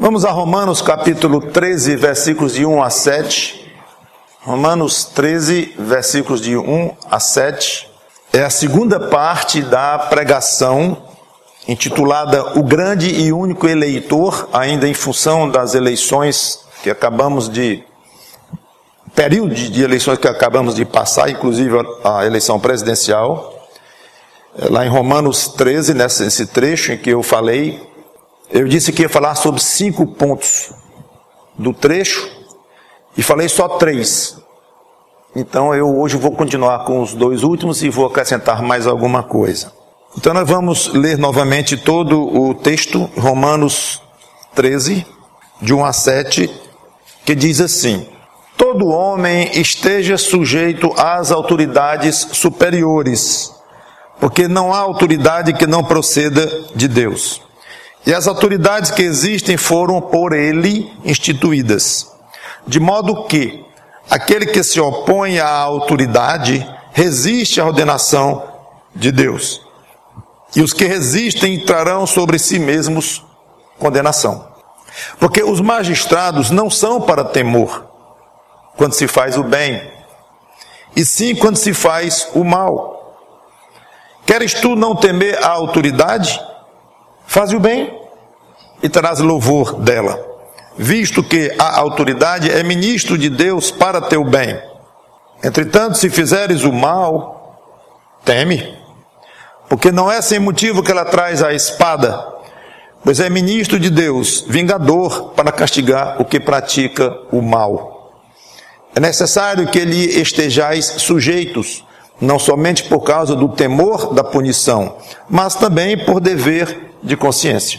Vamos a Romanos capítulo 13, versículos de 1 a 7. Romanos 13, versículos de 1 a 7. É a segunda parte da pregação intitulada O Grande e Único Eleitor, ainda em função das eleições que acabamos de... período de eleições que acabamos de passar, inclusive a eleição presidencial. Lá em Romanos 13, nesse trecho em que eu falei, eu disse que ia falar sobre 5 pontos do trecho e falei só 3. Então eu hoje vou continuar com os 2 últimos e vou acrescentar mais alguma coisa. Então nós vamos ler novamente todo o texto, Romanos 13, de 1 a 7, que diz assim: todo homem esteja sujeito às autoridades superiores, porque não há autoridade que não proceda de Deus. E as autoridades que existem foram por ele instituídas, de modo que aquele que se opõe à autoridade resiste à ordenação de Deus. E os que resistem trarão sobre si mesmos condenação. Porque os magistrados não são para temor quando se faz o bem, e sim quando se faz o mal. Queres tu não temer a autoridade? Faze o bem e terás louvor dela, visto que a autoridade é ministro de Deus para teu bem. Entretanto, se fizeres o mal, teme, porque não é sem motivo que ela traz a espada, pois é ministro de Deus, vingador para castigar o que pratica o mal. É necessário que lhe estejais sujeitos, não somente por causa do temor da punição, mas também por dever de consciência.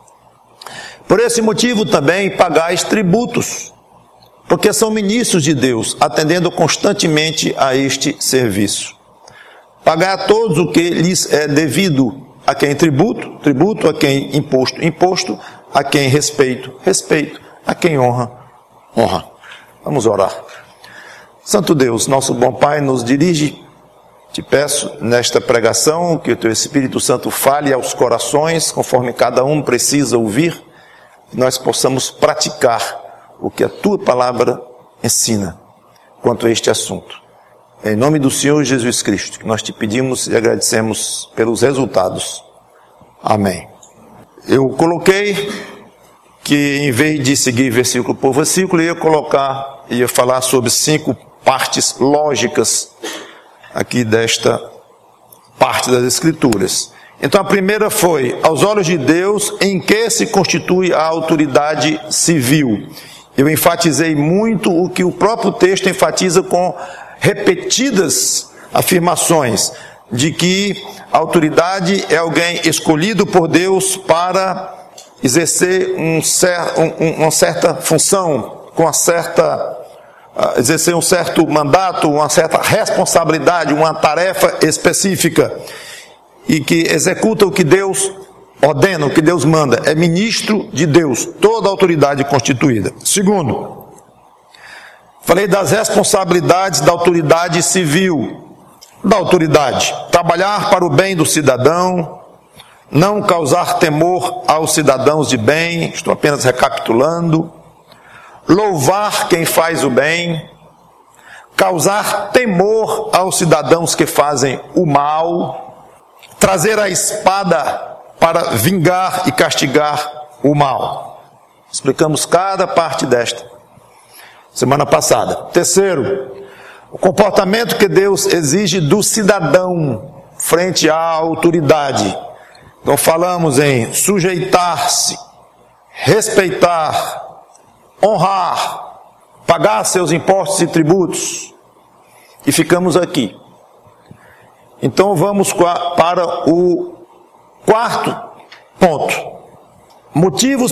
Por esse motivo também pagais tributos, porque são ministros de Deus, atendendo constantemente a este serviço. Pagai a todos o que lhes é devido, a quem tributo, a quem imposto, a quem respeito, a quem honra. Vamos orar. Santo Deus, nosso bom Pai, nos dirige. Te peço, nesta pregação, que o Teu Espírito Santo fale aos corações, conforme cada um precisa ouvir, que nós possamos praticar o que a Tua Palavra ensina quanto a este assunto. Em nome do Senhor Jesus Cristo, que nós Te pedimos e agradecemos pelos resultados. Amém. Eu coloquei que, em vez de seguir versículo por versículo, ia falar sobre 5 partes lógicas aqui desta parte das Escrituras. Então a primeira foi, aos olhos de Deus, em que se constitui a autoridade civil. Eu enfatizei muito o que o próprio texto enfatiza com repetidas afirmações, de que a autoridade é alguém escolhido por Deus para exercer uma certa função, exercer um certo mandato, uma certa responsabilidade, uma tarefa específica, e que executa o que Deus ordena, o que Deus manda. É ministro de Deus, toda a autoridade constituída. Segundo, falei das responsabilidades da autoridade civil. Da autoridade, trabalhar para o bem do cidadão, não causar temor aos cidadãos de bem, estou apenas recapitulando, louvar quem faz o bem, causar temor aos cidadãos que fazem o mal, trazer a espada para vingar e castigar o mal. Explicamos cada parte desta semana passada. Terceiro, o comportamento que Deus exige do cidadão frente à autoridade. Então falamos em sujeitar-se, respeitar, honrar, pagar seus impostos e tributos. E ficamos aqui. Então vamos para o 4º ponto. Motivos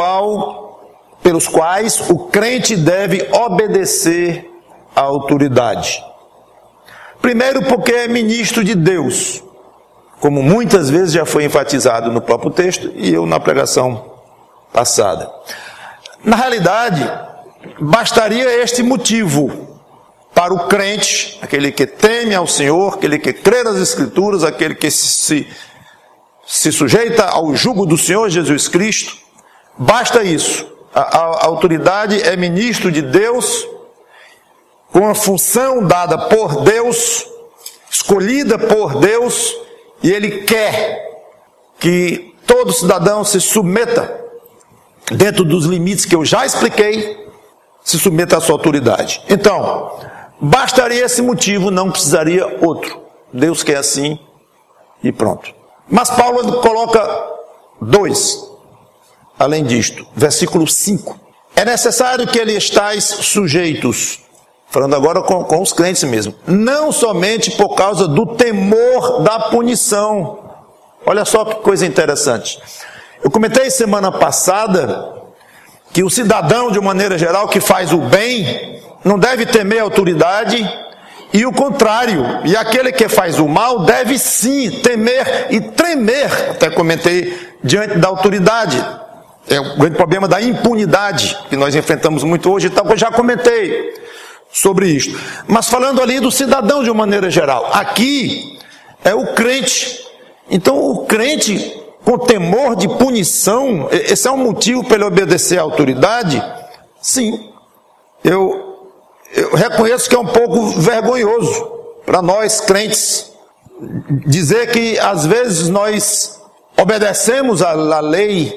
pelos quais o crente deve obedecer à autoridade. Primeiro, porque é ministro de Deus, como muitas vezes já foi enfatizado no próprio texto e eu na pregação passada. Na realidade, bastaria este motivo para o crente, aquele que teme ao Senhor, aquele que crê nas Escrituras, aquele que se sujeita ao jugo do Senhor Jesus Cristo, Basta isso. A autoridade é ministro de Deus, com a função dada por Deus, escolhida por Deus, e ele quer que todo cidadão se submeta, dentro dos limites que eu já expliquei, se submeta à sua autoridade. Então, bastaria esse motivo, não precisaria outro. Deus quer assim e pronto. Mas Paulo coloca 2, além disto. Versículo 5. É necessário que eles estais sujeitos, falando agora com os crentes mesmo, não somente por causa do temor da punição. Olha só que coisa interessante. Eu comentei semana passada que o cidadão, de uma maneira geral, que faz o bem, não deve temer a autoridade, e o contrário, e aquele que faz o mal deve sim temer e tremer, até comentei, diante da autoridade. É o grande problema da impunidade, que nós enfrentamos muito hoje, então eu já comentei sobre isto. Mas falando ali do cidadão de uma maneira geral, aqui é o crente. Então o crente, com temor de punição, esse é um motivo para ele obedecer à autoridade? Sim. Eu reconheço que é um pouco vergonhoso para nós crentes dizer que às vezes nós obedecemos à lei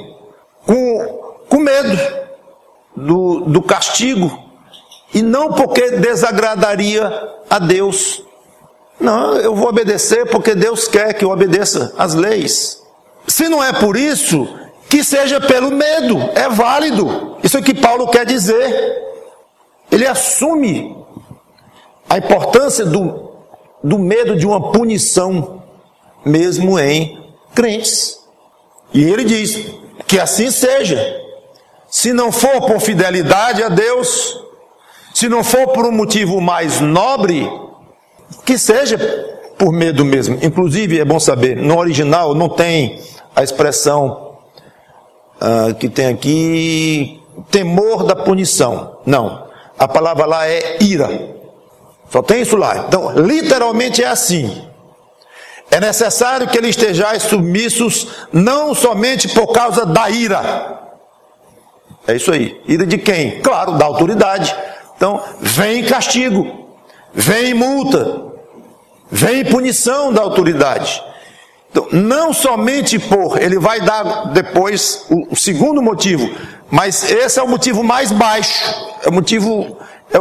com medo do castigo, e não porque desagradaria a Deus. Não, eu vou obedecer porque Deus quer que eu obedeça às leis. Se não é por isso, que seja pelo medo, é válido. Isso é o que Paulo quer dizer. Ele assume a importância do medo de uma punição, mesmo em crentes. E ele diz que assim seja. Se não for por fidelidade a Deus, se não for por um motivo mais nobre, que seja por medo mesmo. Inclusive, é bom saber, no original não tem a expressão que tem aqui, temor da punição. Não. A palavra lá é ira. Só tem isso lá. Então, literalmente é assim. É necessário que eles estejam submissos, não somente por causa da ira. É isso aí. Ira de quem? Claro, da autoridade. Então, vem castigo, vem multa, vem punição da autoridade. Então, não somente por, ele vai dar depois o segundo motivo, mas esse é o motivo mais baixo, é o motivo, é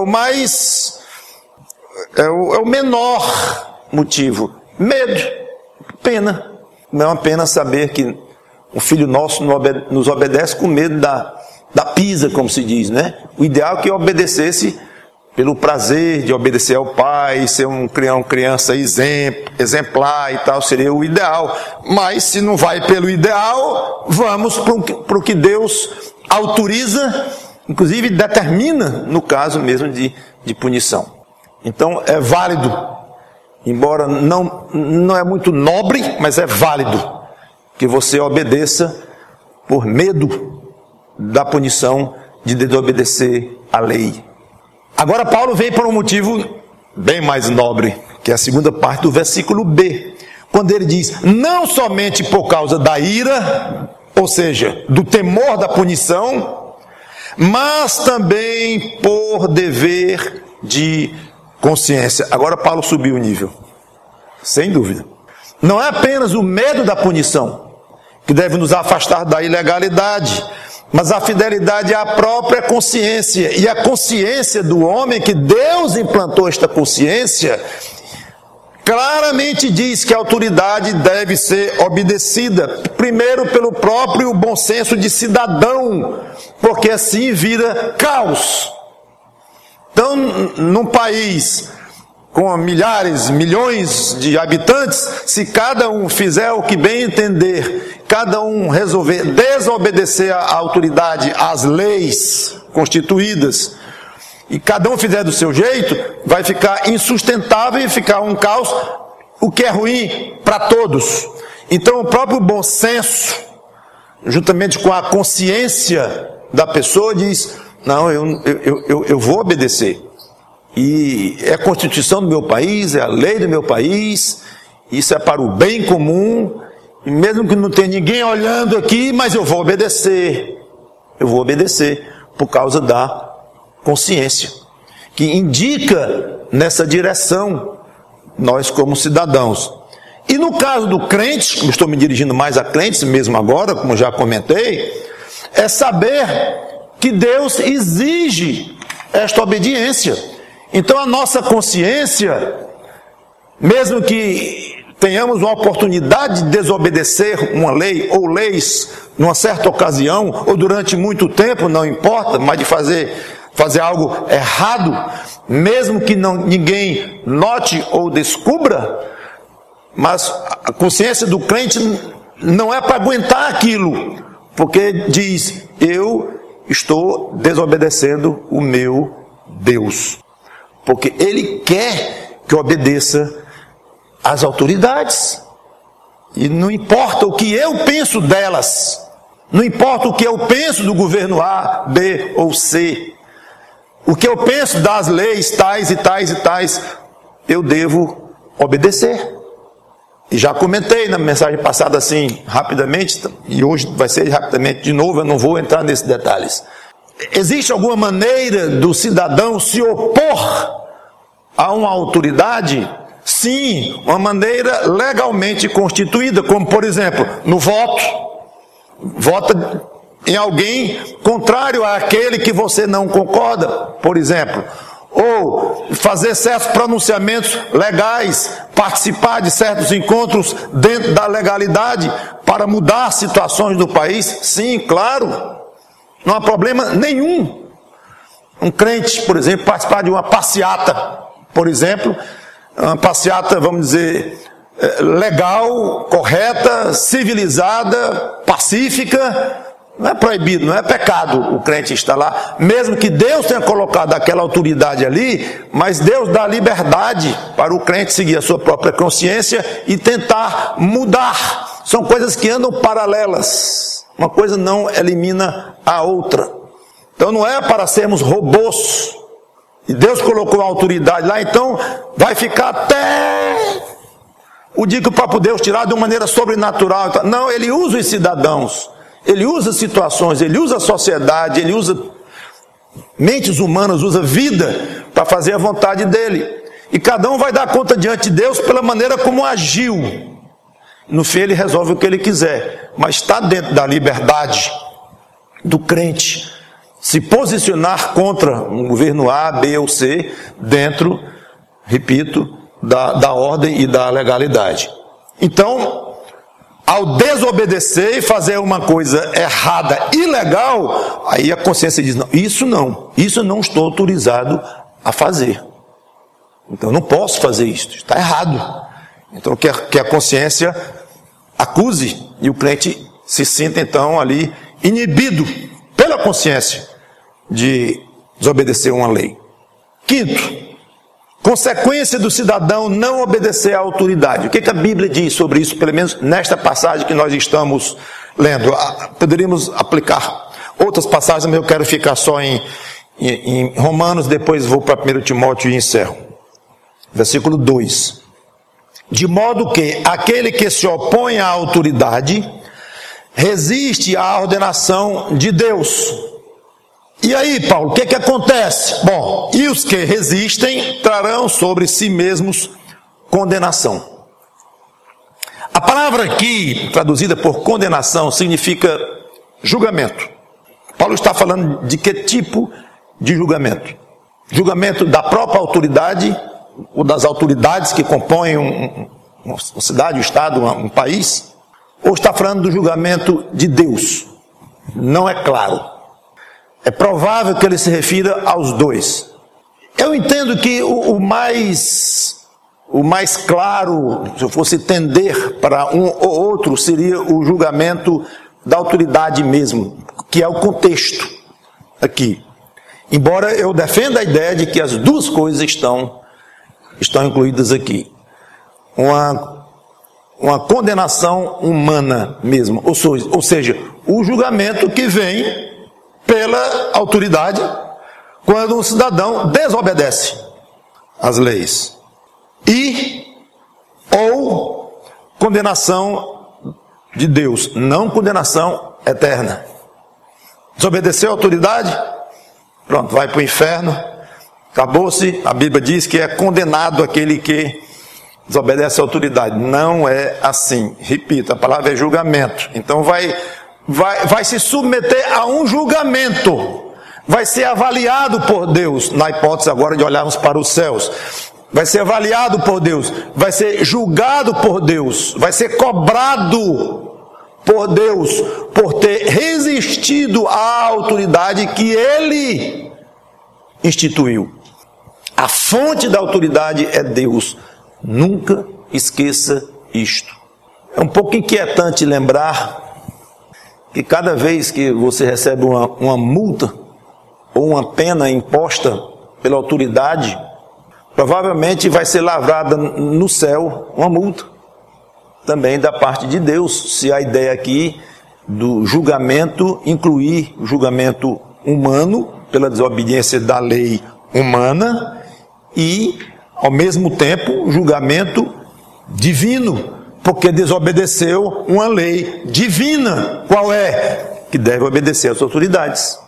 o menor motivo. Medo, pena. Não é uma pena saber que o filho nosso nos obedece com medo da pisa, como se diz, né? O ideal é que obedecesse pelo prazer de obedecer ao pai, ser uma criança exemplar e tal, seria o ideal. Mas se não vai pelo ideal, vamos para o que Deus autoriza, inclusive determina, no caso mesmo de punição. Então é válido, embora não é muito nobre, mas é válido que você obedeça por medo da punição de desobedecer à lei. Agora Paulo vem para um motivo bem mais nobre, que é a segunda parte do versículo B, quando ele diz, não somente por causa da ira, ou seja, do temor da punição, mas também por dever de consciência. Agora Paulo subiu o nível, sem dúvida. Não é apenas o medo da punição que deve nos afastar da ilegalidade, mas a fidelidade à própria consciência, e a consciência do homem, que Deus implantou esta consciência, claramente diz que a autoridade deve ser obedecida, primeiro pelo próprio bom senso de cidadão, porque assim vira caos. Então, num país com milhares, milhões de habitantes, se cada um fizer o que bem entender, cada um resolver desobedecer à autoridade, às leis constituídas, e cada um fizer do seu jeito, vai ficar insustentável e ficar um caos, o que é ruim para todos. Então o próprio bom senso, juntamente com a consciência da pessoa, diz, não, eu vou obedecer. E é a Constituição do meu país, é a lei do meu país, isso é para o bem comum, e mesmo que não tenha ninguém olhando aqui, mas eu vou obedecer. eu vou obedecer por causa da consciência, que indica nessa direção nós como cidadãos. E no caso do crente, como estou me dirigindo mais a crentes mesmo agora, como já comentei, é saber que Deus exige esta obediência. Então a nossa consciência, mesmo que tenhamos uma oportunidade de desobedecer uma lei ou leis numa certa ocasião, ou durante muito tempo, não importa, mas de fazer algo errado, mesmo que ninguém note ou descubra, mas a consciência do crente não é para aguentar aquilo, porque diz, eu estou desobedecendo o meu Deus, porque Ele quer que eu obedeça às autoridades, e não importa o que eu penso delas, não importa o que eu penso do governo A, B ou C, o que eu penso das leis tais e tais e tais, eu devo obedecer. E já comentei na mensagem passada assim, rapidamente, e hoje vai ser rapidamente de novo, eu não vou entrar nesses detalhes. Existe alguma maneira do cidadão se opor a uma autoridade? Sim, uma maneira legalmente constituída, como por exemplo, no voto. Vota em alguém contrário àquele que você não concorda, por exemplo. Ou fazer certos pronunciamentos legais, participar de certos encontros dentro da legalidade para mudar situações do país. Sim, claro, não há problema nenhum. Um crente, por exemplo, participar de uma passeata, por exemplo, uma passeata, vamos dizer, legal, correta, civilizada, pacífica. Não é proibido, não é pecado o crente estar lá, mesmo que Deus tenha colocado aquela autoridade ali, mas Deus dá liberdade para o crente seguir a sua própria consciência e tentar mudar. São coisas que andam paralelas, uma coisa não elimina a outra. Então não é para sermos robôs, e Deus colocou a autoridade lá, então vai ficar até o dia que o próprio Deus tirar de uma maneira sobrenatural. Não, Ele usa os cidadãos, Ele usa situações, Ele usa a sociedade, Ele usa mentes humanas, usa vida para fazer a vontade dEle. E cada um vai dar conta diante de Deus pela maneira como agiu. No fim Ele resolve o que Ele quiser, mas está dentro da liberdade do crente se posicionar contra um governo A, B ou C, dentro, repito, da ordem e da legalidade. Então, ao desobedecer e fazer uma coisa errada, ilegal, aí a consciência diz, não, isso eu não estou autorizado a fazer. Então eu não posso fazer isso, está errado. Então que a consciência acuse e o crente se sinta então ali inibido pela consciência de desobedecer uma lei. Quinto, consequência do cidadão não obedecer à autoridade. O que a Bíblia diz sobre isso, pelo menos nesta passagem que nós estamos lendo? Poderíamos aplicar outras passagens, mas eu quero ficar só em Romanos, depois vou para 1 Timóteo e encerro. Versículo 2. De modo que aquele que se opõe à autoridade resiste à ordenação de Deus. E aí, Paulo, o que acontece? Bom, e os que resistem trarão sobre si mesmos condenação. A palavra aqui, traduzida por condenação, significa julgamento. Paulo está falando de que tipo de julgamento? Julgamento da própria autoridade, ou das autoridades que compõem uma cidade, um estado, um país? Ou está falando do julgamento de Deus? Não é claro. É provável que ele se refira aos dois. Eu entendo que o mais claro, se eu fosse tender para um ou outro, seria o julgamento da autoridade mesmo, que é o contexto aqui. Embora eu defenda a ideia de que as duas coisas estão incluídas aqui. Uma condenação humana mesmo, ou seja, o julgamento que vem pela autoridade quando um cidadão desobedece às leis. Ou condenação de Deus, não condenação eterna. Desobedeceu a autoridade? Pronto, vai para o inferno. Acabou-se. A Bíblia diz que é condenado aquele que desobedece a autoridade. Não é assim. Repito, a palavra é julgamento. Então vai se submeter a um julgamento. Vai ser avaliado por Deus, na hipótese agora de olharmos para os céus. Vai ser avaliado por Deus, vai ser julgado por Deus, vai ser cobrado por Deus, por ter resistido à autoridade que Ele instituiu. A fonte da autoridade é Deus. Nunca esqueça isto. É um pouco inquietante lembrar que cada vez que você recebe uma multa ou uma pena imposta pela autoridade, provavelmente vai ser lavrada no céu uma multa também da parte de Deus, se a ideia aqui do julgamento incluir o julgamento humano pela desobediência da lei humana e, ao mesmo tempo, julgamento divino, porque desobedeceu uma lei divina. Qual é? Que deve obedecer às autoridades.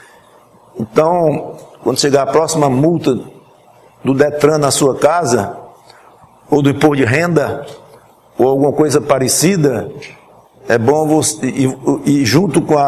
Então, quando chegar a próxima multa do Detran na sua casa, ou do imposto de renda, ou alguma coisa parecida, é bom você, e junto com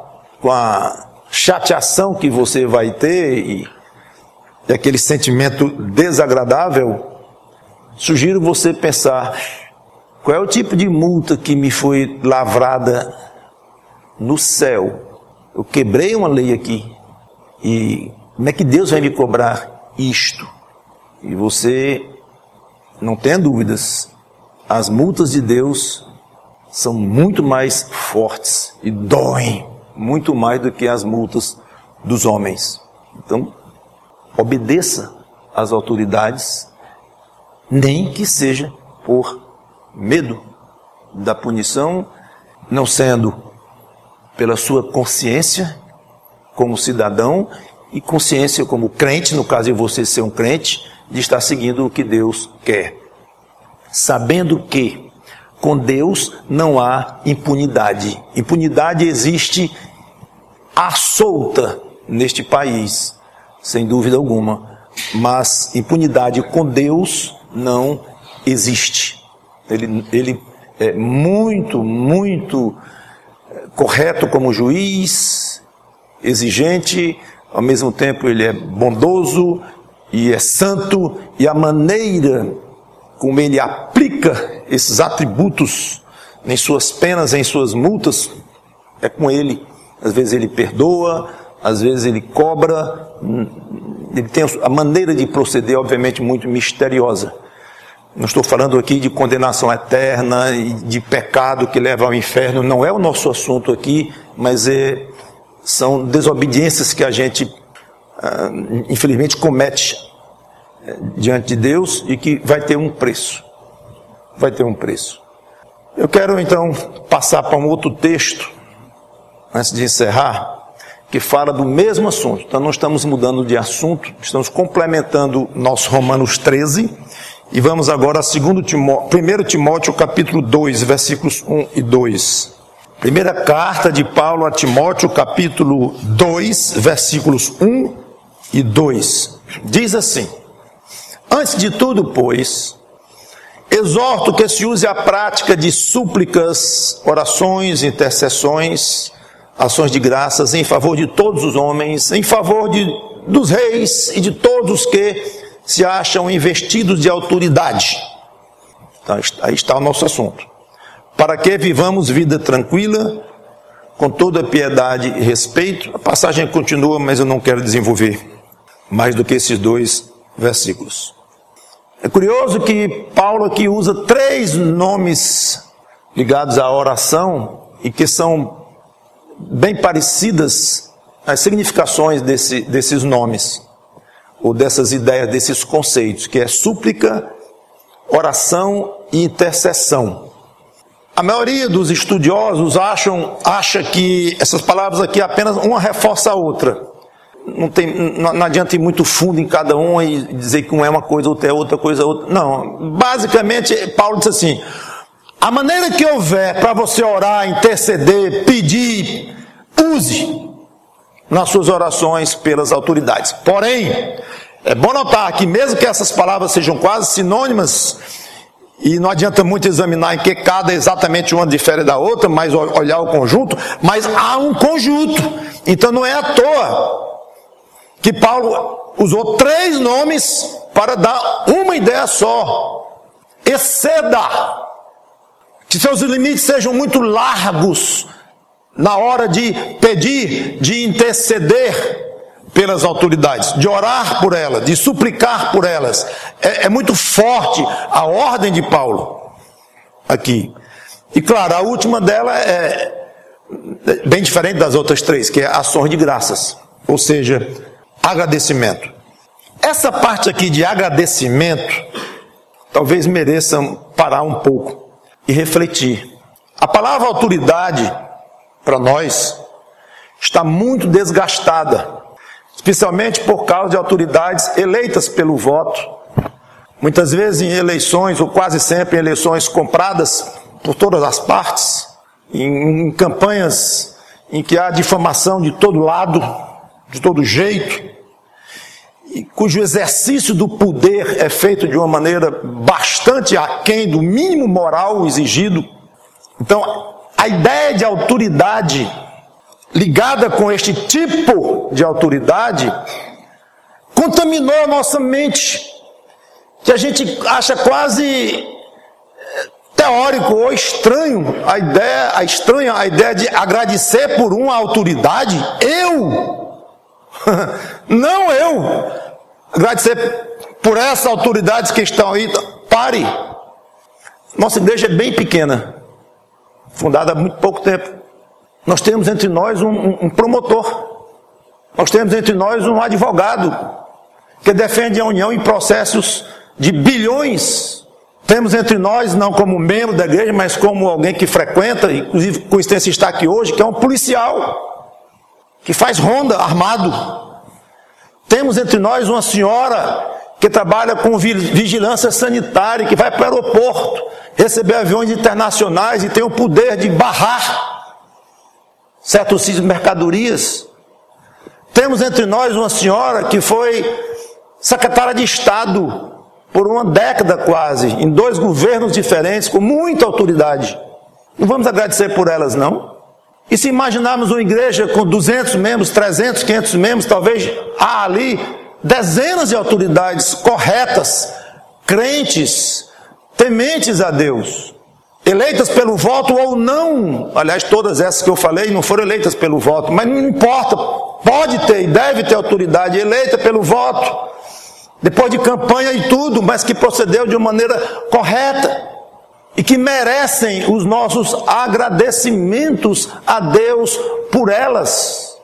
a chateação que você vai ter, e aquele sentimento desagradável, sugiro você pensar, qual é o tipo de multa que me foi lavrada no céu? Eu quebrei uma lei aqui, e como é que Deus vai me cobrar isto? E você, não tenha dúvidas, as multas de Deus são muito mais fortes e doem muito mais do que as multas dos homens. Então, obedeça às autoridades, nem que seja por medo da punição, não sendo pela sua consciência como cidadão e consciência como crente, no caso de você ser um crente, de estar seguindo o que Deus quer. Sabendo que com Deus não há impunidade. Impunidade existe à solta neste país, sem dúvida alguma. Mas impunidade com Deus não existe. Ele é muito correto como juiz, exigente, ao mesmo tempo ele é bondoso e é santo, e a maneira como ele aplica esses atributos em suas penas, em suas multas, é com ele. Às vezes ele perdoa, às vezes ele cobra, ele tem a maneira de proceder, obviamente, muito misteriosa. Não estou falando aqui de condenação eterna e de pecado que leva ao inferno, não é o nosso assunto aqui, mas são desobediências que a gente, infelizmente, comete diante de Deus e que vai ter um preço. Vai ter um preço. Eu quero, então, passar para um outro texto, antes de encerrar, que fala do mesmo assunto. Então, não estamos mudando de assunto, estamos complementando nosso Romanos 13, e vamos agora a 1 Timóteo, capítulo 2, versículos 1 e 2. Primeira carta de Paulo a Timóteo, capítulo 2, versículos 1 e 2. Diz assim: antes de tudo, pois, exorto que se use a prática de súplicas, orações, intercessões, ações de graças em favor de todos os homens, em favor dos reis e de todos que se acham investidos de autoridade. Então, aí está o nosso assunto. Para que vivamos vida tranquila, com toda piedade e respeito. A passagem continua, mas eu não quero desenvolver mais do que esses 2 versículos. É curioso que Paulo aqui usa 3 nomes ligados à oração e que são bem parecidas as significações desses nomes, ou dessas ideias, desses conceitos, que é súplica, oração e intercessão. A maioria dos estudiosos acha que essas palavras aqui apenas uma reforça a outra. Não adianta ir muito fundo em cada uma e dizer que uma é uma coisa, outra é outra coisa, outra. Não, basicamente Paulo diz assim: a maneira que houver para você orar, interceder, pedir, use. nas suas orações pelas autoridades. Porém, é bom notar que mesmo que essas palavras sejam quase sinônimas, e não adianta muito examinar em que cada exatamente uma difere da outra, mas olhar o conjunto, mas há um conjunto. Então não é à toa que Paulo usou 3 nomes para dar uma ideia só. Exceda, que seus limites sejam muito largos na hora de pedir, de interceder pelas autoridades, de orar por elas, de suplicar por elas. É muito forte a ordem de Paulo aqui. E claro, a última dela é bem diferente das outras 3, que é ações de graças, ou seja, agradecimento. Essa parte aqui de agradecimento talvez mereça parar um pouco e refletir. A palavra autoridade, para nós, está muito desgastada, especialmente por causa de autoridades eleitas pelo voto, muitas vezes em eleições, ou quase sempre em eleições compradas por todas as partes, em campanhas em que há difamação de todo lado, de todo jeito, e cujo exercício do poder é feito de uma maneira bastante aquém do mínimo moral exigido. Então, a ideia de autoridade ligada com este tipo de autoridade contaminou a nossa mente, que a gente acha quase teórico ou estranho a ideia de agradecer por uma autoridade. Não eu agradecer por essas autoridades que estão aí. Pare. Nossa igreja é bem pequena, fundada há muito pouco tempo. Nós temos entre nós um promotor, nós temos entre nós um advogado que defende a união em processos de bilhões. Temos entre nós, não como membro da igreja, mas como alguém que frequenta, inclusive com coincidência está aqui hoje, que é um policial, que faz ronda armado. Temos entre nós uma senhora que trabalha com vigilância sanitária, que vai para o aeroporto receber aviões internacionais e tem o poder de barrar certos tipos de mercadorias. Temos entre nós uma senhora que foi secretária de Estado por uma década quase, em 2 governos diferentes, com muita autoridade. Não vamos agradecer por elas, não? E se imaginarmos uma igreja com 200 membros, 300, 500 membros, talvez há ali dezenas de autoridades corretas, crentes, tementes a Deus, eleitas pelo voto ou não. Aliás, todas essas que eu falei não foram eleitas pelo voto, mas não importa, pode ter e deve ter autoridade eleita pelo voto, depois de campanha e tudo, mas que procedeu de uma maneira correta e que merecem os nossos agradecimentos a Deus por elas.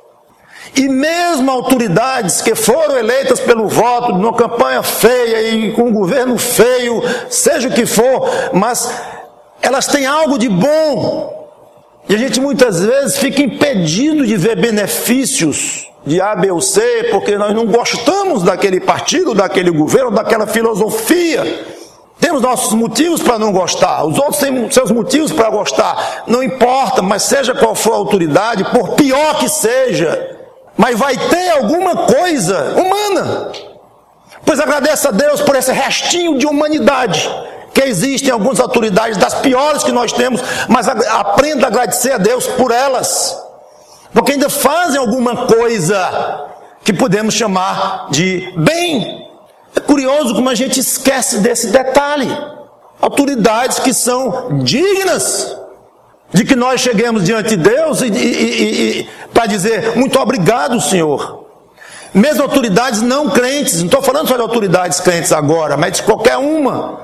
E mesmo autoridades que foram eleitas pelo voto, numa campanha feia e com um governo feio, seja o que for, mas elas têm algo de bom, e a gente muitas vezes fica impedido de ver benefícios de A, B ou C, porque nós não gostamos daquele partido, daquele governo, daquela filosofia. Temos nossos motivos para não gostar, os outros têm seus motivos para gostar, não importa, mas seja qual for a autoridade, por pior que seja, mas vai ter alguma coisa humana, pois agradece a Deus por esse restinho de humanidade que existem algumas autoridades, das piores que nós temos, mas aprenda a agradecer a Deus por elas, porque ainda fazem alguma coisa que podemos chamar de bem. É curioso como a gente esquece desse detalhe. Autoridades que são dignas de que nós cheguemos diante de Deus e para dizer, muito obrigado, Senhor. Mesmo autoridades não crentes, não estou falando só de autoridades crentes agora, mas de qualquer uma.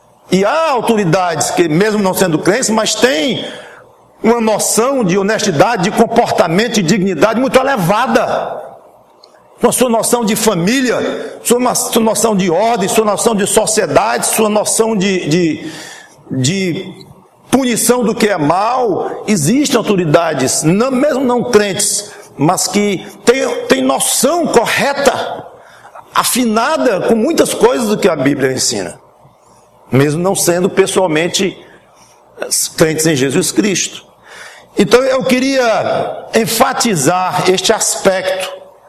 E há autoridades que, mesmo não sendo crentes, mas têm uma noção de honestidade, de comportamento e dignidade muito elevada. Com a sua noção de família, sua noção de ordem, sua noção de sociedade, sua noção de punição do que é mal. Existem autoridades, mesmo não crentes, mas que têm noção correta, afinada com muitas coisas do que a Bíblia ensina, mesmo não sendo pessoalmente crentes em Jesus Cristo. Então eu queria enfatizar este aspecto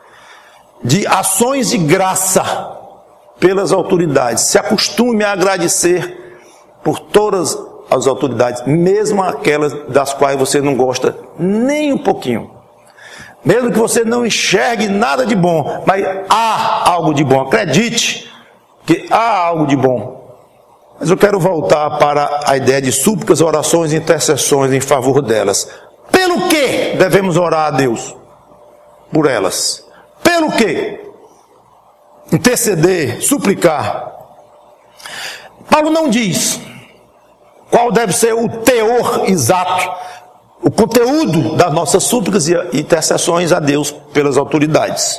de ações de graça pelas autoridades. Se acostume a agradecer por todas as autoridades, mesmo aquelas das quais você não gosta nem um pouquinho. Mesmo que você não enxergue nada de bom, mas há algo de bom. Acredite que há algo de bom. Mas eu quero voltar para a ideia de súplicas, orações e intercessões em favor delas. Pelo que devemos orar a Deus? Por elas. Pelo que? Interceder, suplicar. Paulo não diz qual deve ser o teor exato, o conteúdo das nossas súplicas e intercessões a Deus pelas autoridades.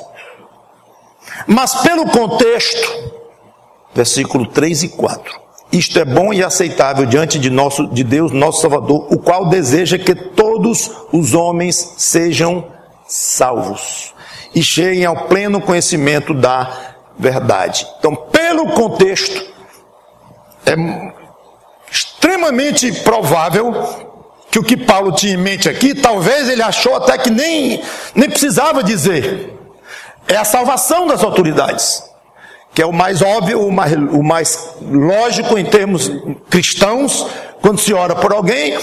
Mas pelo contexto, versículo 3 e 4. Isto é bom e aceitável diante de Deus, nosso Salvador, o qual deseja que todos os homens sejam salvos e cheguem ao pleno conhecimento da verdade. Então, pelo contexto, é extremamente provável que o que Paulo tinha em mente aqui, talvez ele achou até que nem precisava dizer, é a salvação das autoridades, que é o mais óbvio, o mais lógico em termos cristãos. Quando se ora por alguém,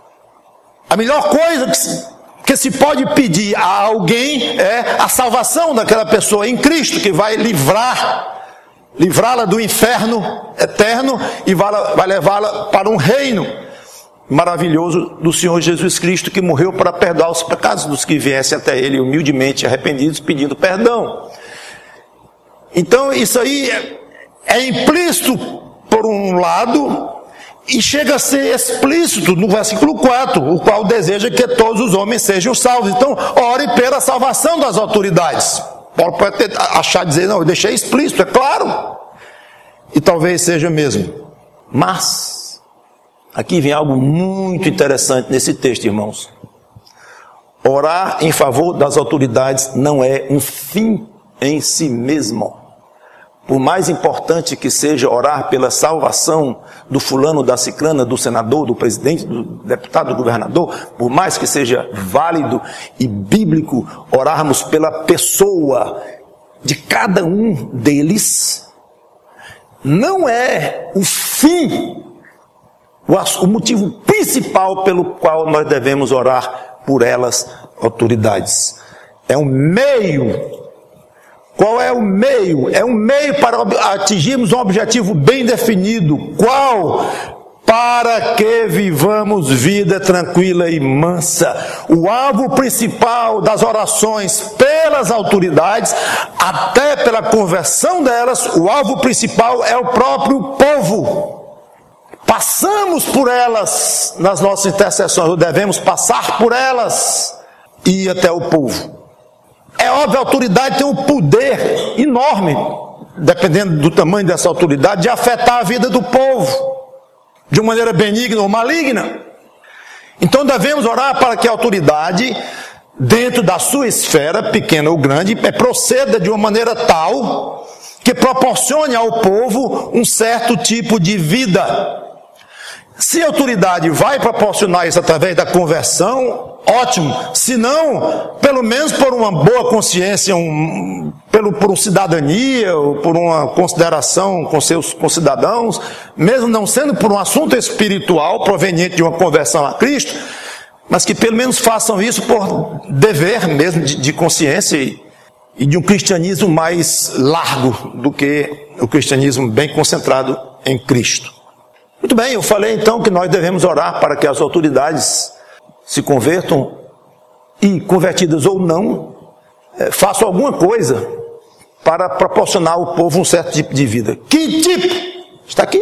a melhor coisa que se pode pedir a alguém é a salvação daquela pessoa em Cristo, que vai livrá-la do inferno eterno e vai levá-la para um reino maravilhoso do Senhor Jesus Cristo, que morreu para perdoar os pecados dos que viessem até Ele humildemente arrependidos, pedindo perdão. Então isso aí é implícito por um lado e chega a ser explícito no versículo 4, o qual deseja que todos os homens sejam salvos. Então ore pela salvação das autoridades. Paulo pode dizer, não, eu deixei explícito, é claro, e talvez seja mesmo. Mas aqui vem algo muito interessante nesse texto, irmãos. Orar em favor das autoridades não é um fim em si mesmo. Por mais importante que seja orar pela salvação do fulano, da ciclana, do senador, do presidente, do deputado, do governador, por mais que seja válido e bíblico orarmos pela pessoa de cada um deles, não é o fim, o motivo principal pelo qual nós devemos orar por elas, autoridades. É um meio. Qual é o meio? É um meio para atingirmos um objetivo bem definido. Qual? Para que vivamos vida tranquila e mansa. O alvo principal das orações pelas autoridades, até pela conversão delas, o alvo principal é o próprio povo. Passamos por elas nas nossas intercessões, ou devemos passar por elas e ir até o povo. É óbvio, a autoridade tem um poder enorme, dependendo do tamanho dessa autoridade, de afetar a vida do povo, de uma maneira benigna ou maligna. Então devemos orar para que a autoridade, dentro da sua esfera, pequena ou grande, proceda de uma maneira tal que proporcione ao povo um certo tipo de vida. Se a autoridade vai proporcionar isso através da conversão, ótimo. Se não, pelo menos por uma boa consciência, por cidadania, ou por uma consideração com seus concidadãos, mesmo não sendo por um assunto espiritual proveniente de uma conversão a Cristo, mas que pelo menos façam isso por dever mesmo de consciência e de um cristianismo mais largo do que o cristianismo bem concentrado em Cristo. Muito bem, eu falei então que nós devemos orar para que as autoridades se convertam e, convertidas ou não, façam alguma coisa para proporcionar ao povo um certo tipo de vida. Que tipo? Está aqui.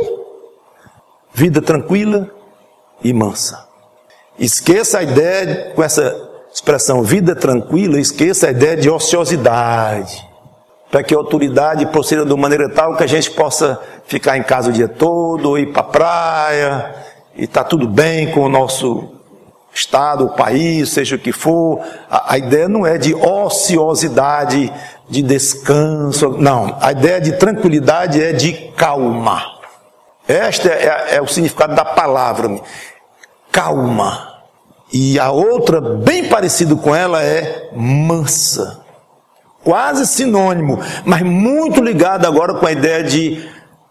Vida tranquila e mansa. Esqueça a ideia, com essa expressão vida tranquila, esqueça a ideia de ociosidade. Para que a autoridade proceda de uma maneira tal que a gente possa ficar em casa o dia todo, ou ir para a praia, e está tudo bem com o nosso estado, o país, seja o que for. A ideia não é de ociosidade, de descanso, não. A ideia de tranquilidade é de calma. Este é o significado da palavra. Calma. E a outra, bem parecido com ela, é mansa. Quase sinônimo, mas muito ligado agora com a ideia de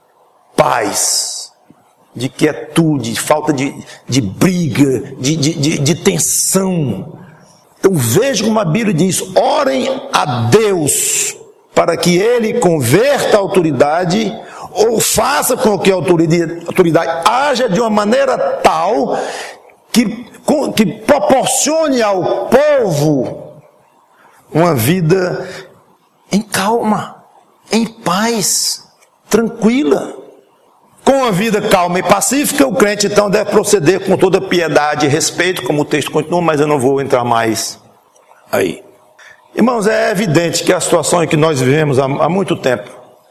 paz, de quietude, de falta de briga, de tensão. Então veja como a Bíblia diz: orem a Deus para que Ele converta a autoridade, ou faça com que a autoridade haja de uma maneira tal que proporcione ao povo uma vida em calma, em paz, tranquila. Com a vida calma e pacífica, o crente então deve proceder com toda piedade e respeito, como o texto continua, mas eu não vou entrar mais aí. Irmãos, é evidente que a situação em que nós vivemos há muito tempo,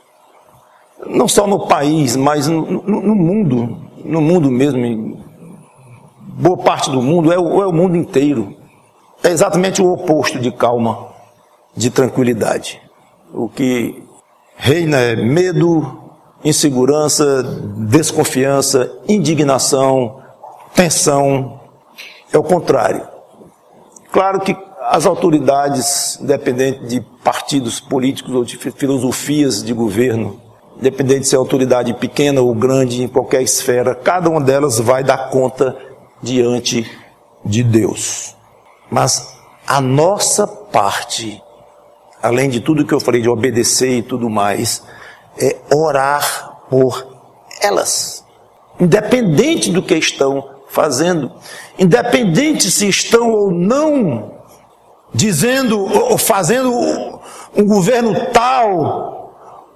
não só no país, mas no mundo mesmo, em boa parte do mundo, é o mundo inteiro. É exatamente o oposto de calma, de tranquilidade. O que reina é medo, insegurança, desconfiança, indignação, tensão. É o contrário. Claro que as autoridades, independente de partidos políticos ou de filosofias de governo, independente de ser autoridade pequena ou grande, em qualquer esfera, cada uma delas vai dar conta diante de Deus. Mas a nossa parte, além de tudo que eu falei de obedecer e tudo mais, é orar por elas, independente do que estão fazendo, independente se estão ou não dizendo ou fazendo um governo tal,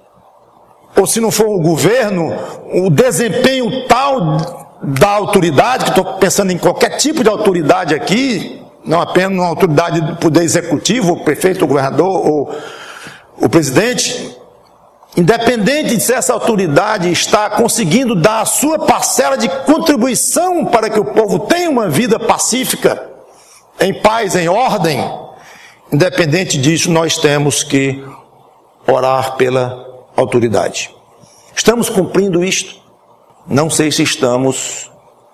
ou se não for o governo, o desempenho tal da autoridade, que estou pensando em qualquer tipo de autoridade aqui, não apenas uma autoridade do poder executivo, o prefeito, o governador ou o presidente. Independente de se essa autoridade está conseguindo dar a sua parcela de contribuição para que o povo tenha uma vida pacífica, em paz, em ordem, independente disso, nós temos que orar pela autoridade. Estamos cumprindo isto? Não sei se estamos.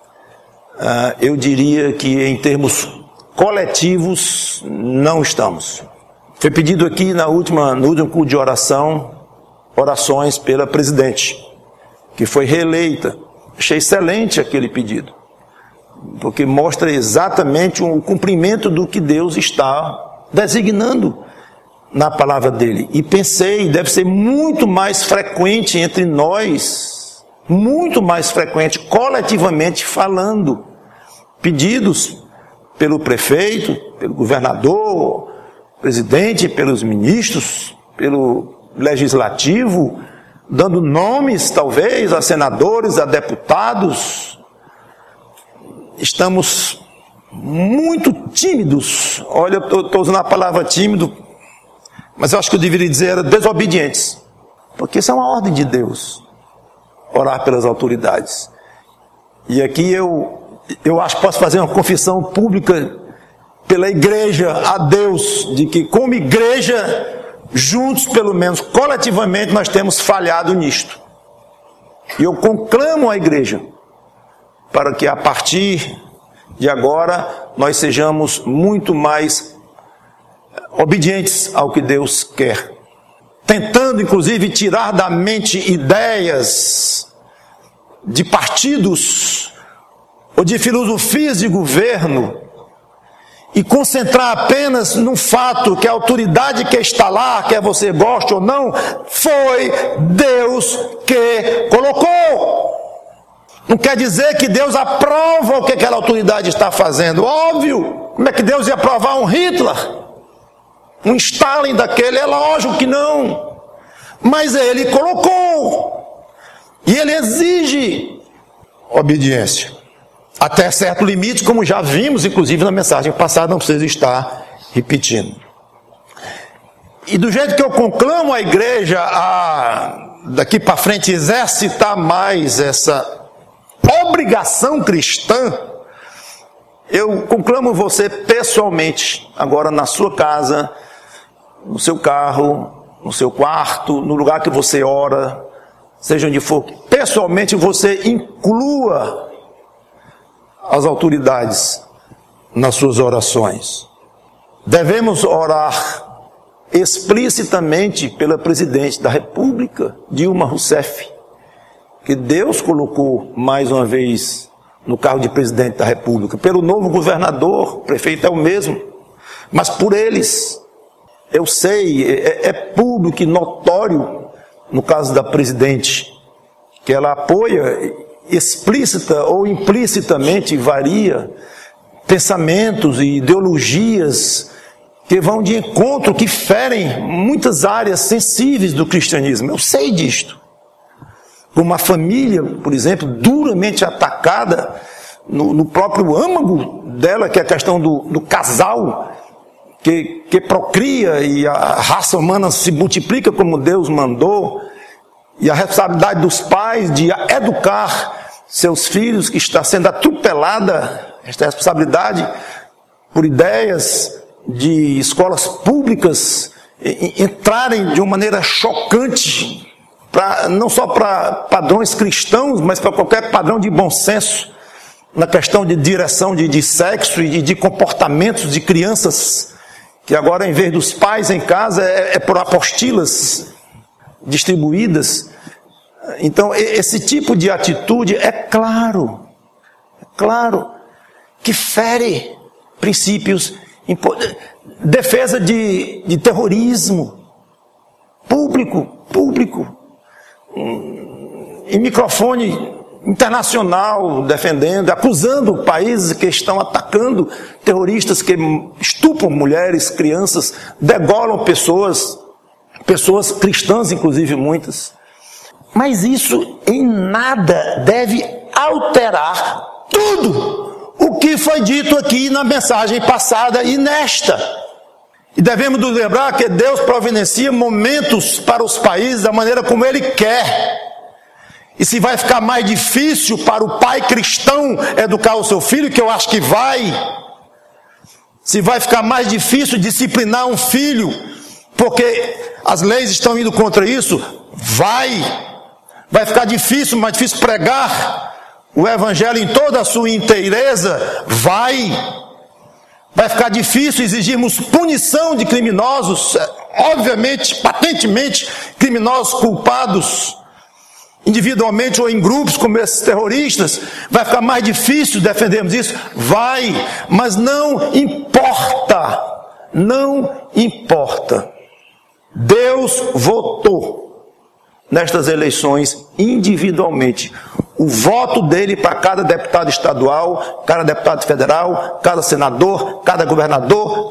Eu diria que em termos coletivos, não estamos. Foi pedido aqui no último culto de orações pela presidente, que foi reeleita. Achei excelente aquele pedido, porque mostra exatamente o cumprimento do que Deus está designando na palavra dele. E pensei, deve ser muito mais frequente entre nós, muito mais frequente, coletivamente falando, pedidos pelo prefeito, pelo governador, presidente, pelos ministros, pelo legislativo, dando nomes talvez a senadores, a deputados. Estamos muito tímidos. Olha, eu estou usando a palavra tímido, mas eu acho que eu deveria dizer desobedientes, porque isso é uma ordem de Deus, orar pelas autoridades. E aqui eu acho que posso fazer uma confissão pública pela igreja a Deus, de que como igreja, juntos, pelo menos coletivamente, nós temos falhado nisto. E eu conclamo a igreja para que a partir de agora nós sejamos muito mais obedientes ao que Deus quer, tentando inclusive tirar da mente ideias de partidos ou de filosofias de governo e concentrar apenas no fato que a autoridade que está lá, quer você goste ou não, foi Deus que colocou. Não quer dizer que Deus aprova o que aquela autoridade está fazendo. Óbvio, como é que Deus ia aprovar um Hitler? Um Stalin daquele? É lógico que não. Mas Ele colocou. E Ele exige obediência. Até certo limite, como já vimos, inclusive, na mensagem passada, não precisa estar repetindo. E do jeito que eu conclamo a igreja a, daqui para frente, exercitar mais essa obrigação cristã, eu conclamo você pessoalmente, agora na sua casa, no seu carro, no seu quarto, no lugar que você ora, seja onde for, pessoalmente você inclua as autoridades nas suas orações. Devemos orar explicitamente pela presidente da República, Dilma Rousseff, que Deus colocou mais uma vez no cargo de presidente da República, pelo novo governador, o prefeito é o mesmo, mas por eles. Eu sei, é público e notório, no caso da presidente, que ela apoia explícita ou implicitamente, varia, pensamentos e ideologias que vão de encontro, que ferem muitas áreas sensíveis do cristianismo. Eu sei disto. Uma família, por exemplo, duramente atacada no próprio âmago dela, que é a questão do casal, que procria e a raça humana se multiplica como Deus mandou, e a responsabilidade dos pais de educar seus filhos, que está sendo atropelada, esta responsabilidade, por ideias de escolas públicas entrarem de uma maneira chocante, não só para padrões cristãos, mas para qualquer padrão de bom senso, na questão de direção de sexo e de comportamentos de crianças, que agora, em vez dos pais em casa, é por apostilas distribuídas. Então, esse tipo de atitude é claro que fere princípios, defesa de terrorismo público, em microfone internacional, defendendo, acusando países que estão atacando terroristas que estupram mulheres, crianças, degolam pessoas cristãs, inclusive muitas. Mas isso em nada deve alterar tudo o que foi dito aqui na mensagem passada e nesta. E devemos nos lembrar que Deus providencia momentos para os países da maneira como Ele quer. E se vai ficar mais difícil para o pai cristão educar o seu filho, que eu acho que vai. Se vai ficar mais difícil disciplinar um filho, porque as leis estão indo contra isso, vai ficar difícil, mais difícil pregar o evangelho em toda a sua inteireza, vai ficar difícil exigirmos punição de criminosos, obviamente, patentemente, criminosos culpados, individualmente ou em grupos como esses terroristas. Vai ficar mais difícil defendermos isso? Vai, mas não importa. Deus votou nestas eleições individualmente. O voto dele para cada deputado estadual, cada deputado federal, cada senador, cada governador,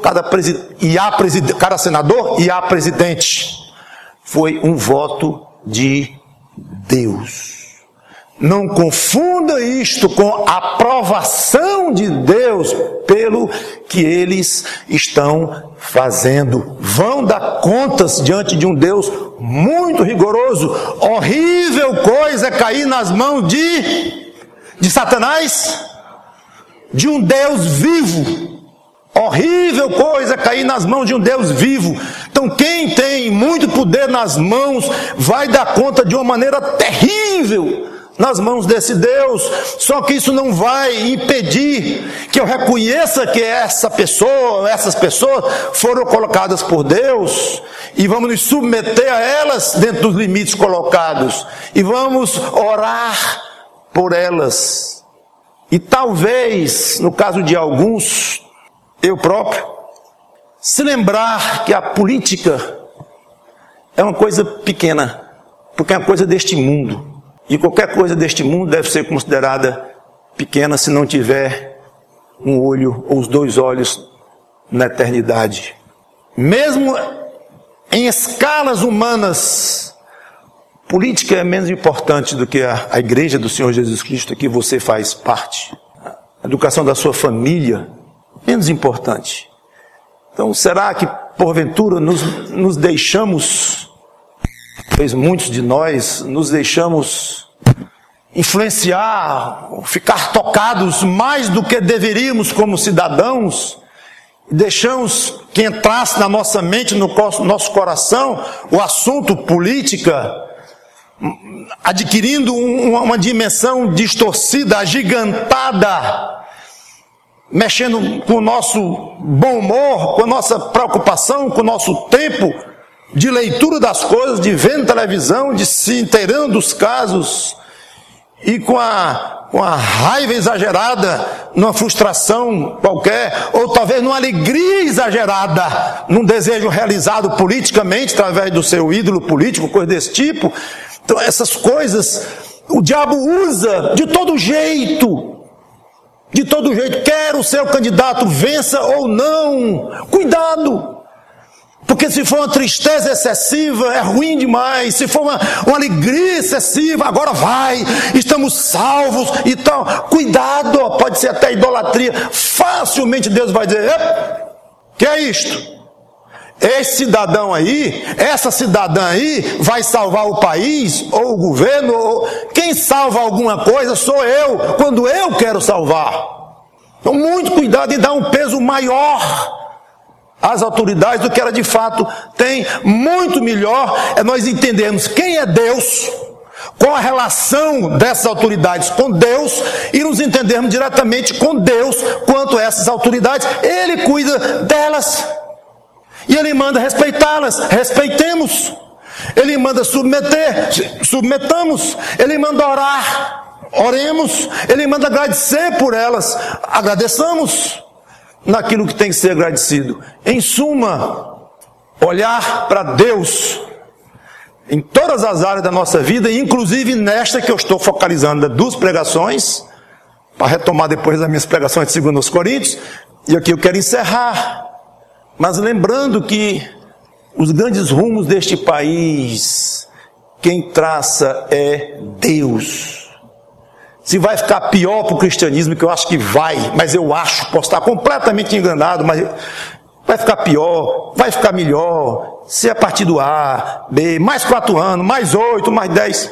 cada senador e a presidente. Foi um voto de Deus. Não confunda isto com a aprovação de Deus pelo que eles estão fazendo. Vão dar contas diante de um Deus muito rigoroso. Horrível coisa é cair nas mãos de Satanás, de um Deus vivo. Horrível coisa é cair nas mãos de um Deus vivo. Então quem tem muito poder nas mãos vai dar conta de uma maneira terrível nas mãos desse Deus. Só que isso não vai impedir que eu reconheça que essas pessoas foram colocadas por Deus, e vamos nos submeter a elas dentro dos limites colocados, e vamos orar por elas. E talvez, no caso de alguns, eu próprio, se lembrar que a política é uma coisa pequena, porque é uma coisa deste mundo. E qualquer coisa deste mundo deve ser considerada pequena se não tiver um olho ou os dois olhos na eternidade. Mesmo em escalas humanas, política é menos importante do que a igreja do Senhor Jesus Cristo, que você faz parte. A educação da sua família, menos importante. Então, será que porventura nos deixamos, talvez muitos de nós, nos deixamos influenciar, ficar tocados mais do que deveríamos como cidadãos, e deixamos que entrasse na nossa mente, no nosso coração, o assunto política, adquirindo uma dimensão distorcida, agigantada, mexendo com o nosso bom humor, com a nossa preocupação, com o nosso tempo de leitura das coisas, de vendo televisão, de se inteirando dos casos, e com a raiva exagerada, numa frustração qualquer, ou talvez numa alegria exagerada, num desejo realizado politicamente, através do seu ídolo político, coisa desse tipo. Então essas coisas, o diabo usa de todo jeito, quer o seu candidato vença ou não. Cuidado! Porque se for uma tristeza excessiva, é ruim demais. Se for uma alegria excessiva, agora vai, estamos salvos e tal. Cuidado, pode ser até idolatria. Facilmente Deus vai dizer, que é isto? Esse cidadão aí, essa cidadã aí, vai salvar o país, ou o governo, ou quem salva alguma coisa sou eu, quando eu quero salvar. Então muito cuidado em dar um peso maior às autoridades do que ela de fato tem. Muito melhor é nós entendermos quem é Deus, qual a relação dessas autoridades com Deus, e nos entendermos diretamente com Deus quanto a essas autoridades. Ele cuida delas e Ele manda respeitá-las, respeitemos. Ele manda submeter, submetamos. Ele manda orar, oremos. Ele manda agradecer por elas, agradeçamos naquilo que tem que ser agradecido. Em suma, olhar para Deus em todas as áreas da nossa vida, inclusive nesta que eu estou focalizando, 2 pregações, para retomar depois as minhas pregações de 2 Coríntios, e aqui eu quero encerrar, mas lembrando que os grandes rumos deste país, quem traça é Deus. Se vai ficar pior para o cristianismo, que eu acho que vai, mas eu acho, posso estar completamente enganado, mas vai ficar pior, vai ficar melhor, se é partido A, B, mais 4 anos, mais 8, mais 10.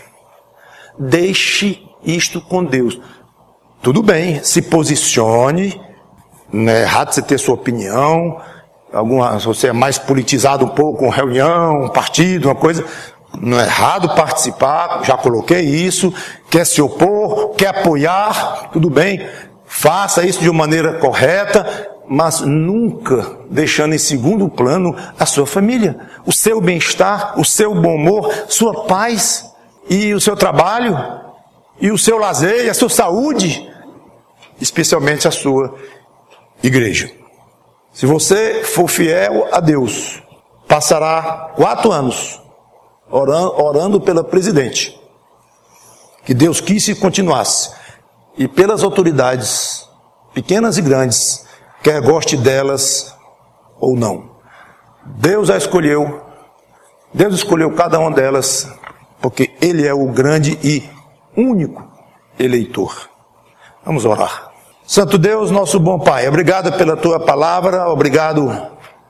Deixe isto com Deus. Tudo bem, se posicione, não é errado você ter sua opinião, se você é mais politizado um pouco, com reunião, um partido, uma coisa... Não é errado participar, já coloquei isso, quer se opor, quer apoiar, tudo bem, faça isso de uma maneira correta, mas nunca deixando em segundo plano a sua família, o seu bem-estar, o seu bom humor, sua paz, e o seu trabalho, e o seu lazer, e a sua saúde, especialmente a sua igreja. Se você for fiel a Deus, passará 4 anos orando pela presidente, que Deus quis que continuasse, e pelas autoridades, pequenas e grandes, quer goste delas ou não. Deus a escolheu, Deus escolheu cada uma delas, porque Ele é o grande e único eleitor. Vamos orar. Santo Deus, nosso bom Pai, obrigado pela Tua palavra, obrigado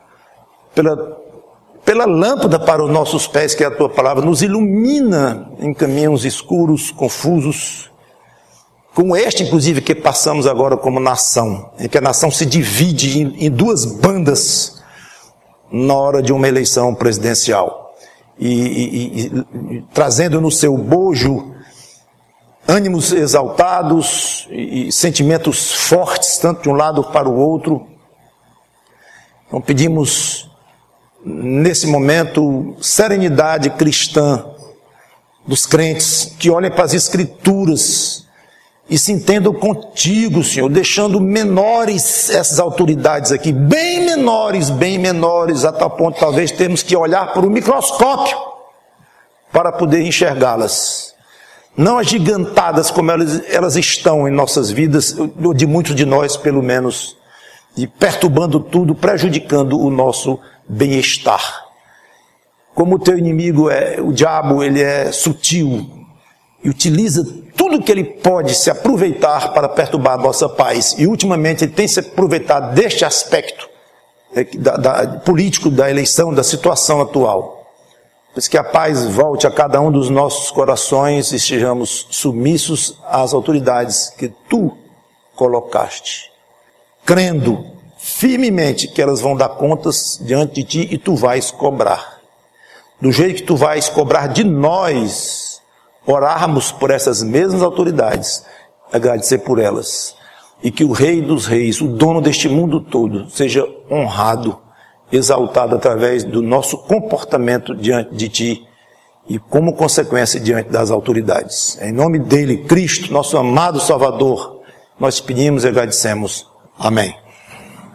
pela lâmpada para os nossos pés, que é a Tua palavra, nos ilumina em caminhos escuros, confusos, como este, inclusive, que passamos agora como nação, em que a nação se divide em 2 bandas na hora de uma eleição presidencial, e trazendo no seu bojo ânimos exaltados e sentimentos fortes, tanto de um lado para o outro. Então pedimos nesse momento serenidade cristã dos crentes, que olhem para as Escrituras e se entendam contigo, Senhor, deixando menores essas autoridades aqui, bem menores, a tal ponto talvez temos que olhar por um microscópio para poder enxergá-las, não agigantadas como elas estão em nossas vidas, ou de muitos de nós pelo menos, e perturbando tudo, prejudicando o nosso bem-estar. Como o teu inimigo o diabo, ele é sutil e utiliza tudo que ele pode se aproveitar para perturbar a nossa paz. E ultimamente ele tem se aproveitado deste aspecto político da eleição, da situação atual. Por isso que a paz volte a cada um dos nossos corações e estejamos submissos às autoridades que tu colocaste, crendo firmemente que elas vão dar contas diante de ti e tu vais cobrar. Do jeito que tu vais cobrar de nós, orarmos por essas mesmas autoridades, agradecer por elas e que o Rei dos Reis, o dono deste mundo todo, seja honrado, exaltado através do nosso comportamento diante de Ti e como consequência diante das autoridades. Em nome dele, Cristo, nosso amado Salvador, nós pedimos e agradecemos. Amém.